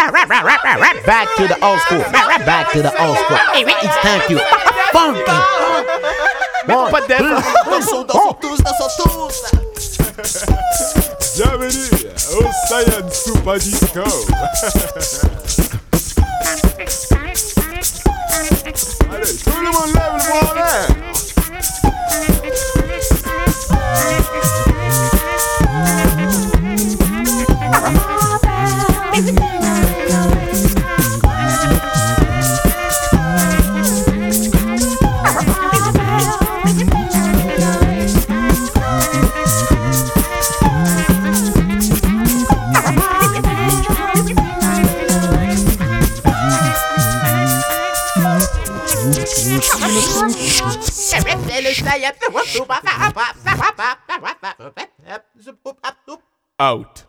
Back to the old school. Back to the old school. It's time to funky. Pas de def. Dansons tous, dansons tous. Bienvenue au Science Super Disco. Allez, tout le monde lève le bras en l'air. Out.